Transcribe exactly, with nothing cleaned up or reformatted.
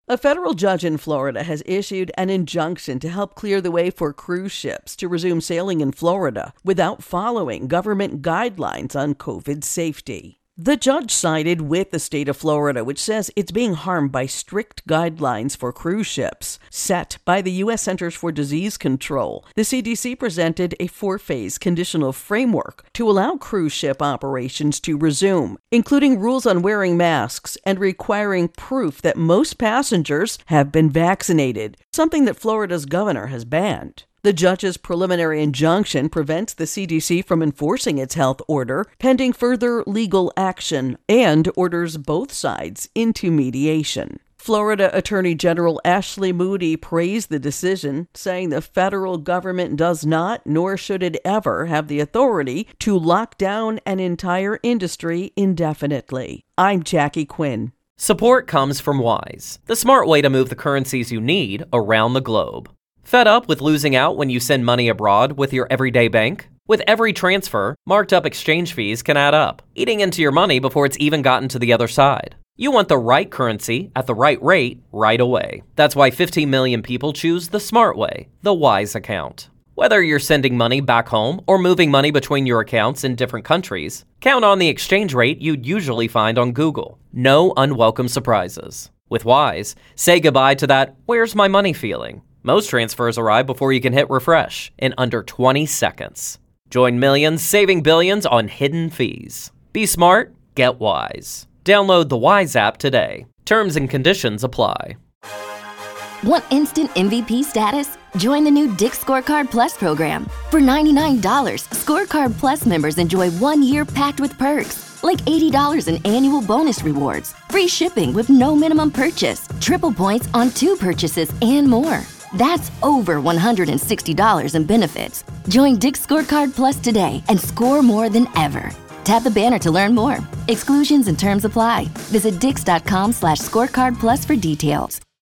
A federal judge in Florida has issued an injunction to help clear the way for cruise ships to resume sailing in Florida without following government guidelines on COVID safety. The judge sided with the state of Florida, which says it's being harmed by strict guidelines for cruise ships set by the U S Centers for Disease Control. The C D C presented a four-phase conditional framework to allow cruise ship operations to resume, including rules on wearing masks and requiring proof that most passengers have been vaccinated, something that Florida's governor has banned. The judge's preliminary injunction prevents the C D C from enforcing its health order pending further legal action and orders both sides into mediation. Florida Attorney General Ashley Moody praised the decision, saying the federal government does not, nor should it ever, have the authority to lock down an entire industry indefinitely. I'm Jackie Quinn. Support comes from Wise, the smart way to move the currencies you need around the globe. Fed up with losing out when you send money abroad with your everyday bank? With every transfer, marked up exchange fees can add up, eating into your money before it's even gotten to the other side. You want the right currency at the right rate right away. That's why fifteen million people choose the smart way, the Wise account. Whether you're sending money back home or moving money between your accounts in different countries, count on the exchange rate you'd usually find on Google. No unwelcome surprises. With Wise, say goodbye to that "where's my money" feeling. Most transfers arrive before you can hit refresh in under twenty seconds. Join millions saving billions on hidden fees. Be smart, get Wise. Download the Wise app today. Terms and conditions apply. Want instant M V P status? Join the new Dick's Scorecard Plus program. For ninety-nine dollars, Scorecard Plus members enjoy one year packed with perks, like eighty dollars in annual bonus rewards, free shipping with no minimum purchase, triple points on two purchases, and more. That's over one hundred sixty dollars in benefits. Join Dick's Scorecard Plus today and score more than ever. Tap the banner to learn more. Exclusions and terms apply. Visit dix.com slash scorecard plus for details.